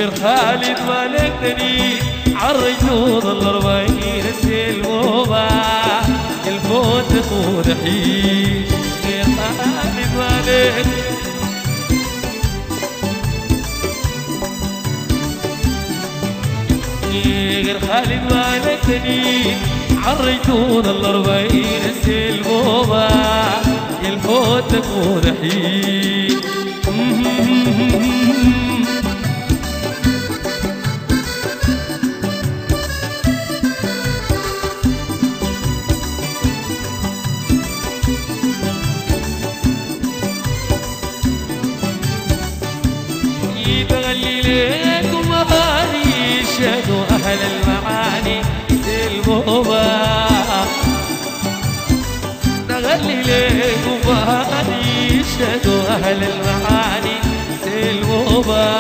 غير خالد مالكني عالرجود الأربعين السلموبة الفوت ودحين غير خالد مالكني غير خالد مالكني عالرجود الأربعين السلموبة الفوت ودحين بغلي ليكم أغاني شهدوا أهل المعاني سلموبة بغلي ليكم أغاني شهدوا أهل المعاني سلموبة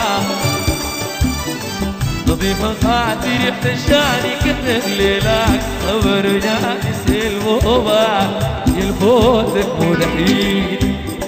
نظيف خاطري احتشاني كتب ليلك خبر جاني سلموبة يلفوتك ودحين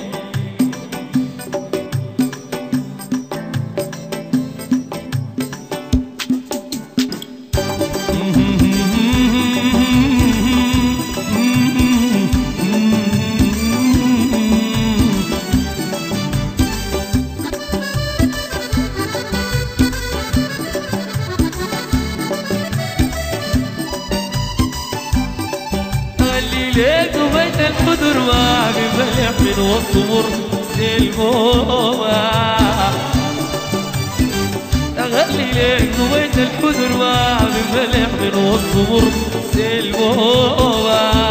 ليك بيت الخضر ما بملح من والصبر سلموبة أغلي ليك بيت الخضر ما بملح من والصبر سلموبة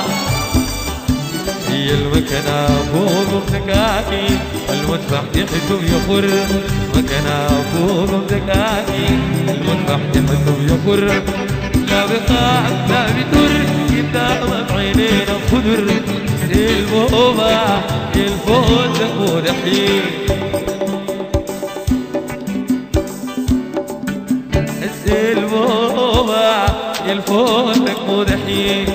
هي المكنة فوق متكاكي المدفع يحكم يخر مكنة فوق متكاكي المدفع يحكم يخر لا بقاع لا بتر قدامك عينينا خضر سلموبة الفوت ودحين سلموبة الفوت ودحين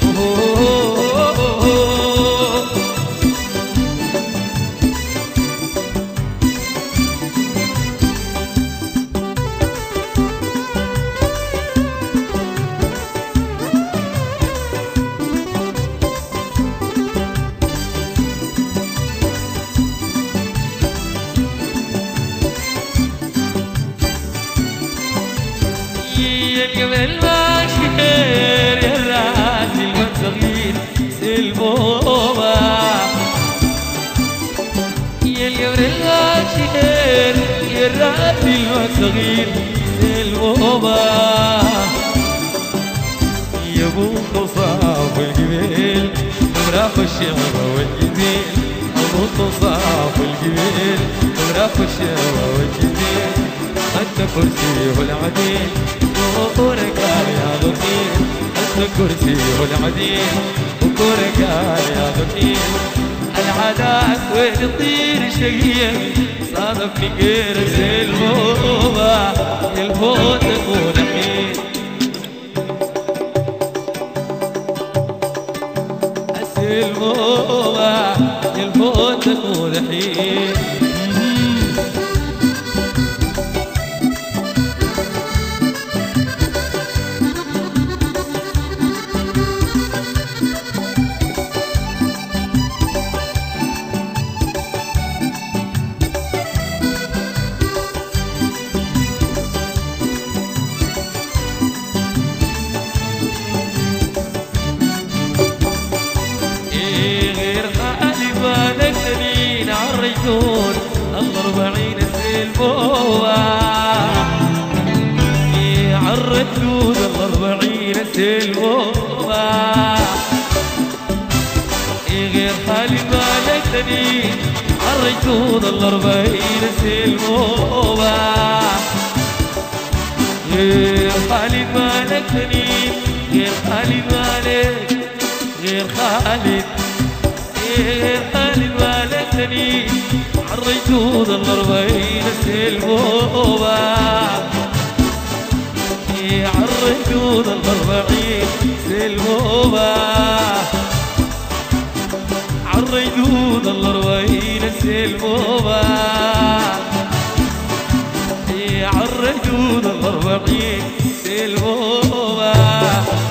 الجمال ماشي خير يا الراس المصغير سلموبة يا الجمال ماشي خير يا الراس المصغير سلموبة يا ابوك وصاف الجبال مراف الشهوة والجبال ابوك وصاف الجبال مراف الشهوة والجبال حتى كرسي والعديل وكورك يا ذكير حتى كرسي والعديل وكورك يا ذكير العادات وين تطير شقيق صادفني غير سلموبة الفوت ودحين سلموبة الفوت ودحين الرجول الأربعين سلموبة عالرجول الأربعين سلموبة غير خالد مالكني عالرجول الأربعين سلموبة غير خالد مالكني غير خالد مالك غير خالد مالكني عالرجود الأربعين سلموبة عالرجود الأربعين سلموبة عالرجود الأربعين سلموبة عالرجول الأربعين سلمومة